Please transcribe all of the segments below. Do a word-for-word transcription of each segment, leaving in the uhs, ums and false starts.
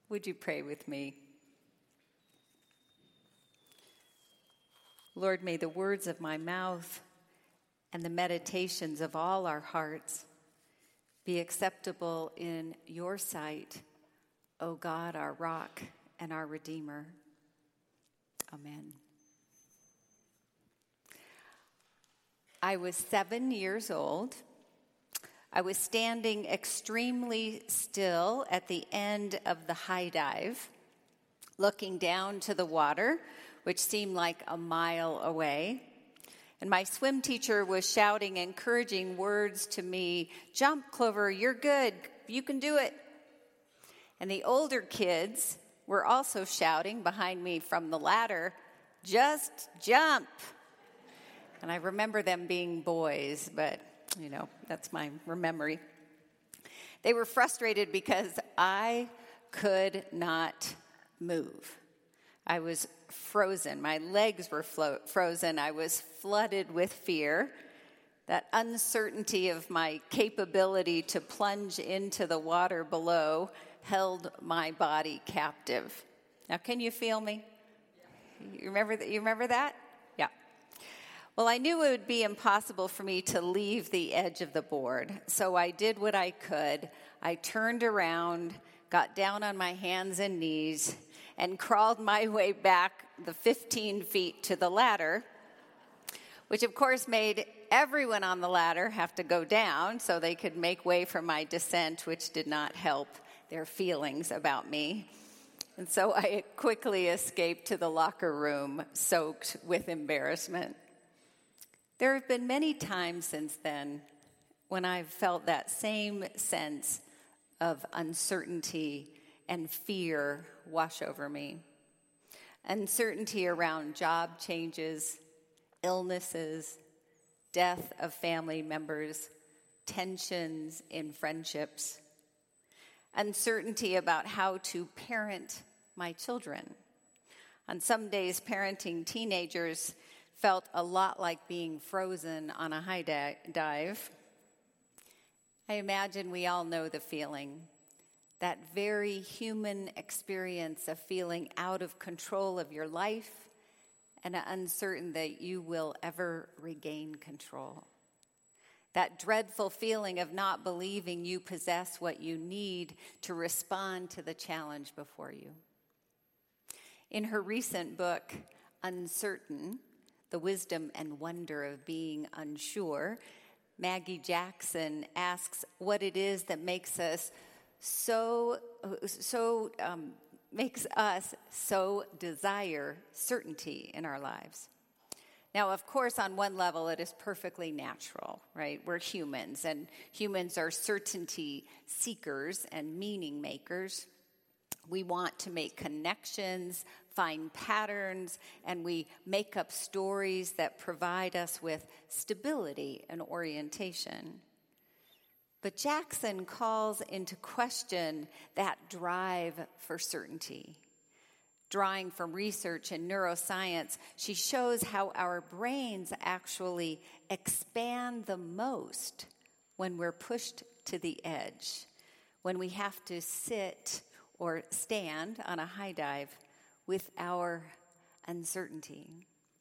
Would you pray with me? Lord, may the words of my mouth and the meditations of all our hearts be acceptable in your sight, O God, our rock and our Redeemer. Amen. I was seven years old. I was standing extremely still at the end of the high dive, looking down to the water, which seemed like a mile away. And my swim teacher was shouting encouraging words to me, "Jump, Clover, you're good, you can do it." And the older kids were also shouting behind me from the ladder, "Just jump." And I remember them being boys, but, you know, that's my memory. They were frustrated because I could not move. I was frozen. My legs were flo- frozen. I was flooded with fear. That uncertainty of my capability to plunge into the water below held my body captive. Now, can you feel me? You remember that? You remember that? Yeah. Well, I knew it would be impossible for me to leave the edge of the board, so I did what I could. I turned around, got down on my hands and knees, and crawled my way back the fifteen feet to the ladder, which of course made everyone on the ladder have to go down so they could make way for my descent, which did not help their feelings about me. And so I quickly escaped to the locker room, soaked with embarrassment. There have been many times since then when I've felt that same sense of uncertainty and fear wash over me. Uncertainty around job changes, illnesses, death of family members, tensions in friendships. Uncertainty about how to parent my children. On some days, parenting teenagers felt a lot like being frozen on a high di- dive. I imagine we all know the feeling. That very human experience of feeling out of control of your life and uncertain that you will ever regain control. That dreadful feeling of not believing you possess what you need to respond to the challenge before you. In her recent book, Uncertain, The Wisdom and Wonder of Being Unsure, Maggie Jackson asks what it is that makes us so, so um, makes us so desire certainty in our lives. Now, of course, on one level, it is perfectly natural, right? We're humans, and humans are certainty seekers and meaning makers. We want to make connections, find patterns, and we make up stories that provide us with stability and orientation. But Jackson calls into question that drive for certainty. Drawing from research in neuroscience, she shows how our brains actually expand the most when we're pushed to the edge, when we have to sit or stand on a high dive with our uncertainty.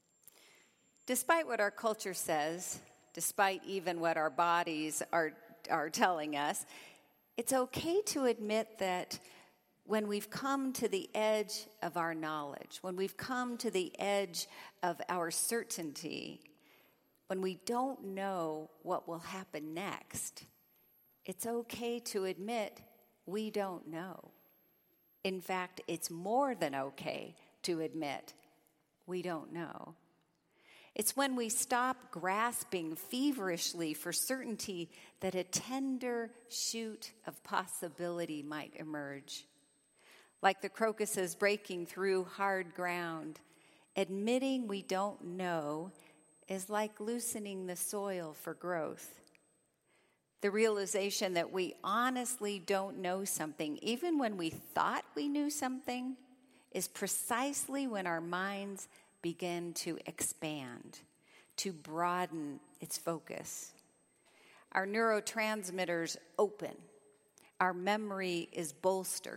Despite what our culture says, despite even what our bodies are, are telling us, it's okay to admit that when we've come to the edge of our knowledge, when we've come to the edge of our certainty, when we don't know what will happen next, it's okay to admit we don't know. In fact, it's more than okay to admit we don't know. It's when we stop grasping feverishly for certainty that a tender shoot of possibility might emerge. Like the crocuses breaking through hard ground, admitting we don't know is like loosening the soil for growth. The realization that we honestly don't know something, even when we thought we knew something, is precisely when our minds begin to expand, to broaden its focus. Our neurotransmitters open. Our memory is bolstered.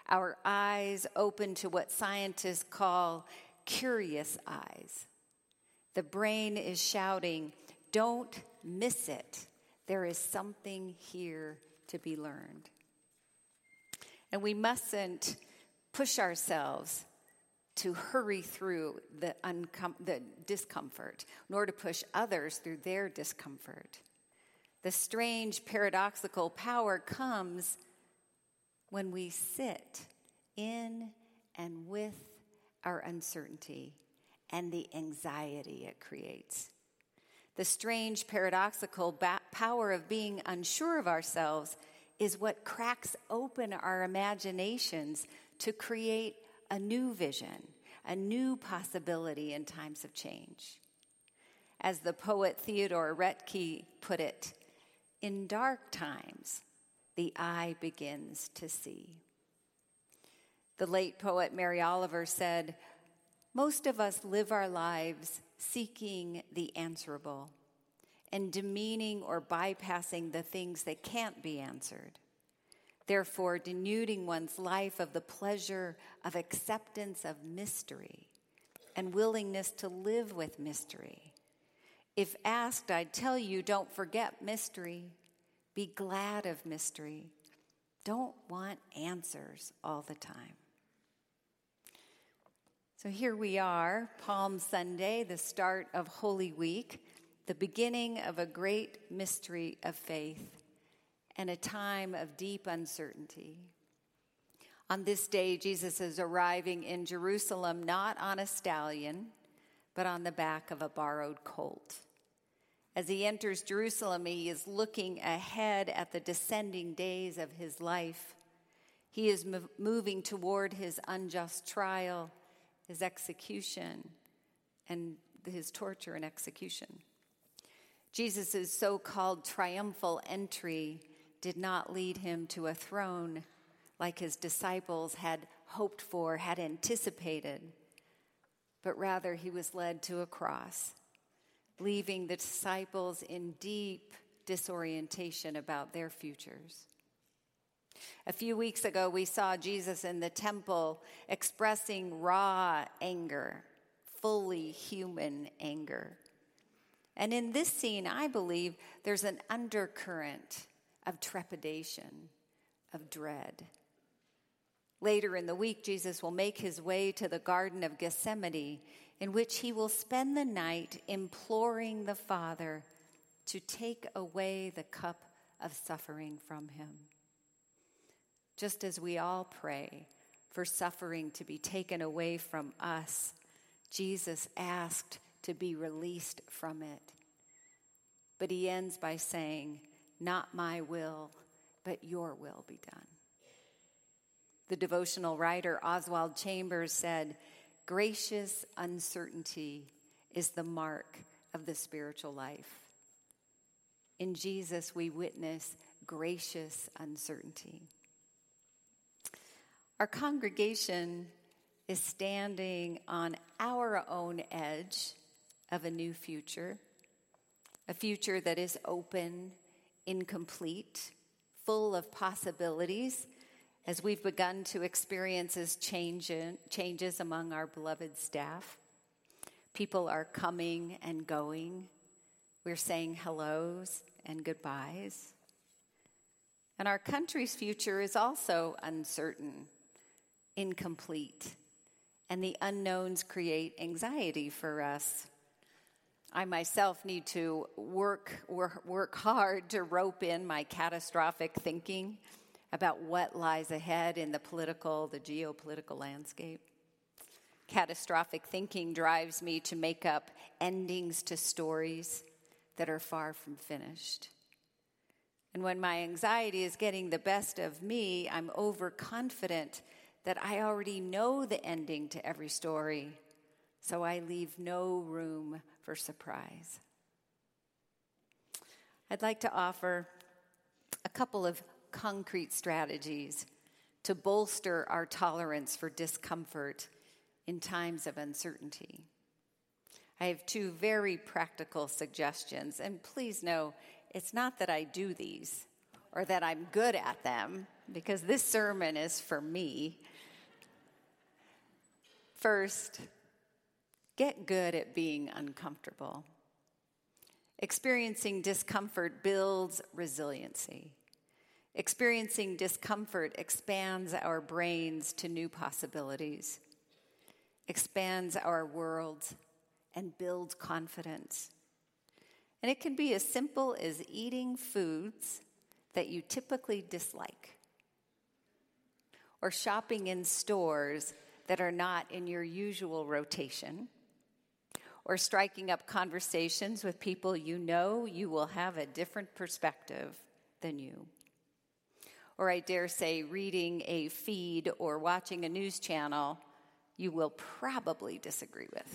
our eyes open to what scientists call curious eyes. The brain is shouting, "Don't miss it. There is something here to be learned." And we mustn't push ourselves to hurry through the, uncom- the discomfort, nor to push others through their discomfort. The strange paradoxical power comes when we sit in and with our uncertainty and the anxiety it creates. The strange paradoxical ba- power of being unsure of ourselves is what cracks open our imaginations to create a new vision, a new possibility in times of change. As the poet Theodore Retke put it, in dark times, the eye begins to see. The late poet Mary Oliver said, "Most of us live our lives seeking the answerable and demeaning or bypassing the things that can't be answered, therefore denuding one's life of the pleasure of acceptance of mystery and willingness to live with mystery. If asked, I'd tell you, don't forget mystery. Be glad of mystery. Don't want answers all the time." So here we are, Palm Sunday, the start of Holy Week, the beginning of a great mystery of faith and a time of deep uncertainty. On this day, Jesus is arriving in Jerusalem not on a stallion, but on the back of a borrowed colt. As he enters Jerusalem, he is looking ahead at the descending days of his life. He is mov- moving toward his unjust trial, his execution, and his torture and execution. Jesus' so-called triumphal entry did not lead him to a throne like his disciples had hoped for, had anticipated, but rather he was led to a cross, leaving the disciples in deep disorientation about their futures. A few weeks ago, we saw Jesus in the temple expressing raw anger, fully human anger. And in this scene, I believe there's an undercurrent of trepidation, of dread. Later in the week, Jesus will make his way to the Garden of Gethsemane, in which he will spend the night imploring the Father to take away the cup of suffering from him. Just as we all pray for suffering to be taken away from us, Jesus asked to be released from it. But he ends by saying, "Not my will, but your will be done." The devotional writer Oswald Chambers said, "Gracious uncertainty is the mark of the spiritual life." In Jesus, we witness gracious uncertainty. Our congregation is standing on our own edge of a new future, a future that is open, incomplete, full of possibilities, as we've begun to experience as change, changes among our beloved staff. People are coming and going. We're saying hellos and goodbyes. And our country's future is also uncertain, incomplete, and the unknowns create anxiety for us. I myself need to work, work, work hard to rope in my catastrophic thinking about what lies ahead in the political, the geopolitical landscape. Catastrophic thinking drives me to make up endings to stories that are far from finished. And when my anxiety is getting the best of me, I'm overconfident that I already know the ending to every story, so I leave no room for surprise. I'd like to offer a couple of concrete strategies to bolster our tolerance for discomfort in times of uncertainty. I have two very practical suggestions, and please know it's not that I do these or that I'm good at them, because this sermon is for me. First, get good at being uncomfortable. Experiencing discomfort builds resiliency. Experiencing discomfort expands our brains to new possibilities, expands our worlds, and builds confidence. And it can be as simple as eating foods that you typically dislike, or shopping in stores that are not in your usual rotation, or striking up conversations with people you know you will have a different perspective than you. Or I dare say reading a feed or watching a news channel you will probably disagree with.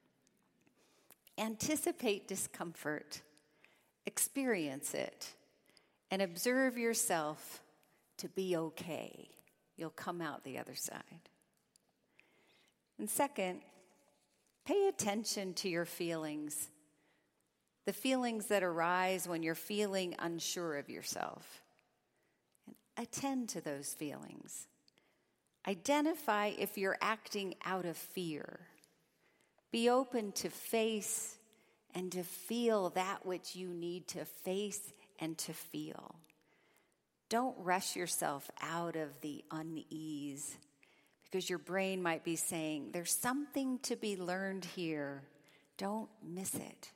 Anticipate discomfort, experience it, and observe yourself to be okay. You'll come out the other side. And second, pay attention to your feelings, the feelings that arise when you're feeling unsure of yourself. And attend to those feelings. Identify if you're acting out of fear. Be open to face and to feel that which you need to face and to feel. Don't rush yourself out of the unease, because your brain might be saying, there's something to be learned here. Don't miss it.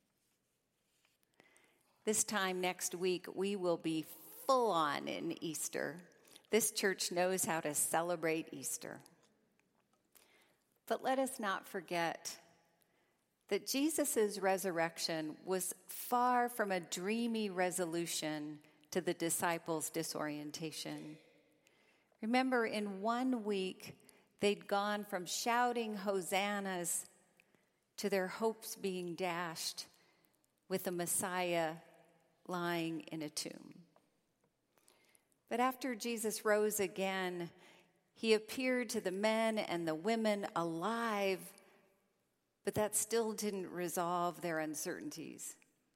This time next week, we will be full on in Easter. This church knows how to celebrate Easter. But let us not forget that Jesus' resurrection was far from a dreamy resolution to the disciples' disorientation. Remember, in one week, they'd gone from shouting hosannas to their hopes being dashed with the Messiah lying in a tomb. But after Jesus rose again, he appeared to the men and the women alive, but that still didn't resolve their uncertainties.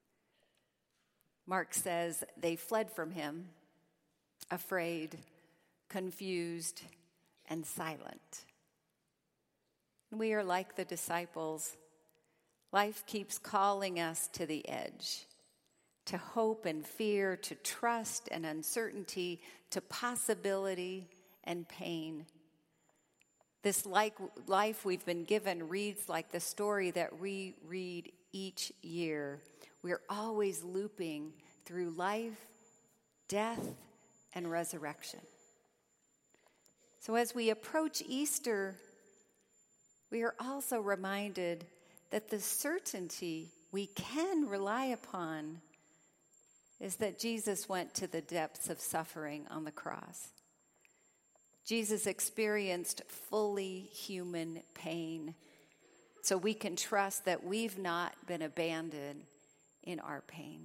Mark says they fled from him, afraid, confused, and silent. We are like the disciples. Life keeps calling us to the edge, to hope and fear, to trust and uncertainty, to possibility and pain. This like life we've been given reads like the story that we read each year. We're always looping through life, death, and resurrection. So as we approach Easter, we are also reminded that the certainty we can rely upon is that Jesus went to the depths of suffering on the cross. Jesus experienced fully human pain, so we can trust that we've not been abandoned in our pain.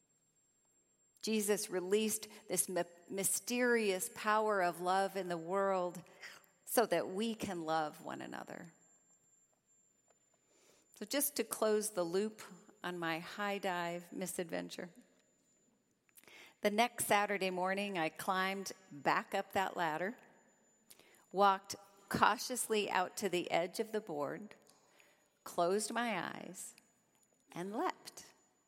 Jesus released this my- mysterious power of love in the world so that we can love one another. So just to close the loop on my high dive misadventure, the next Saturday morning I climbed back up that ladder, walked cautiously out to the edge of the board, closed my eyes, and leapt.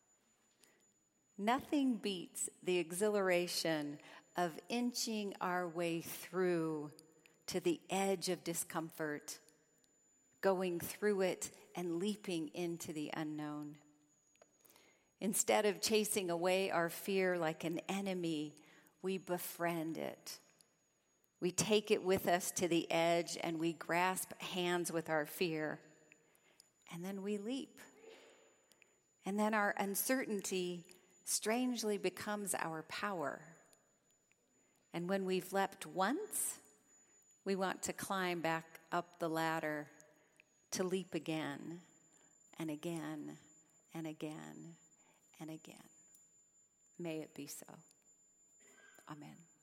Nothing beats the exhilaration of inching our way through to the edge of discomfort, going through it and leaping into the unknown. Instead of chasing away our fear like an enemy, we befriend it. We take it with us to the edge and we grasp hands with our fear. And then we leap. And then our uncertainty strangely becomes our power. And when we've leapt once, we want to climb back up the ladder to leap again and again and again and again. May it be so. Amen.